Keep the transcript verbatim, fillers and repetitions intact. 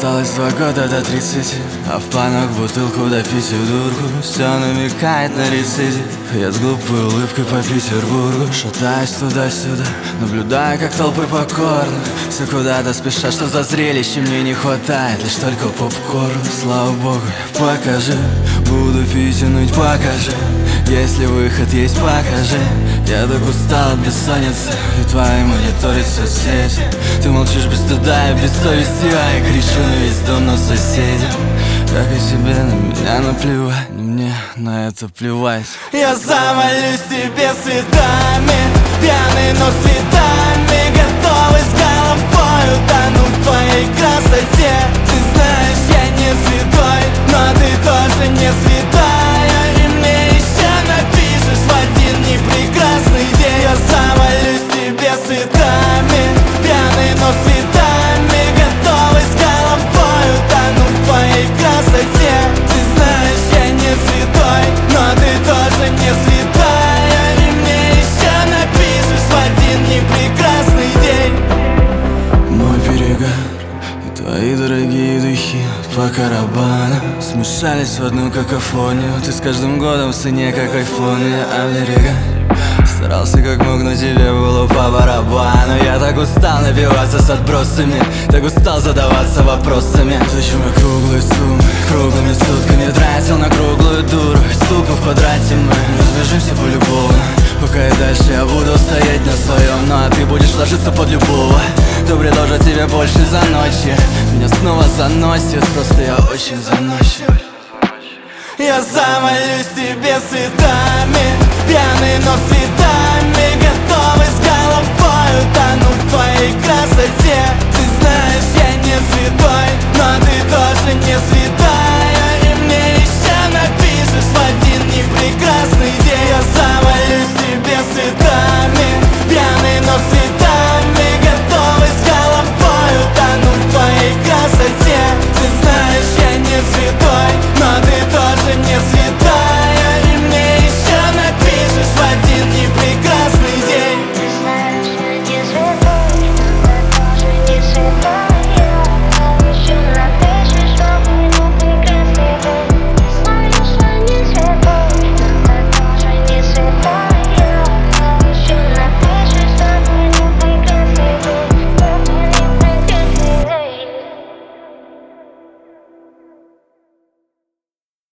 Осталось два года до тридцати, а в планах бутылку допить и дурку. Все намекает на рецидив. Я с глупой улыбкой по Петербургу шатаюсь туда-сюда, наблюдая, как толпы покорны все куда-то спешат, что за зрелище мне не хватает лишь только попкорна. Слава богу, покажи, буду пить и ныть, покажи. Если выход есть, покажи. Я так устал от бессонницы, и твои мониторят соседи. Ты молчишь без стыда и без совести, а я кричу на весь дом, на соседей. Как и тебе на меня наплевать, но мне на это плевать. Я замолюсь тебе цветами, пьяный, но цветами, готовый с головой утонуть в твоей красоте. Ты знаешь, я не святой, но ты тоже не святая, и мне еще напишешь в один непрекрасный день. Я замолюсь тебе цветами, пьяный, но цветами, готовый с головой утонуть в твоей красоте. Ты знаешь, я не святой, но ты тоже не святая, и мне еще напишешь в один непрекрасный день. Мой перегар и твои дорогие духи по карабану смешались в одну какофонию. Ты с каждым годом в цене, как айфоны, а берега старался как мог, но тебе было по барабану. Я так устал набиваться с отбросами, так устал задаваться вопросами. Зачем я круглые суммы, круглыми сутками тратил на круглую дуру? Сука, в квадрате мы разбежимся полюбовно. Пока и дальше я буду стоять на своем, ну а ты будешь ложиться под любого, кто предложит тебе больше за ночи. Меня снова заносит, просто я очень заносчив. Я замолюсь тебе цветами, пьяный, но цветами, готовый с головой утонуть в твоей красоте.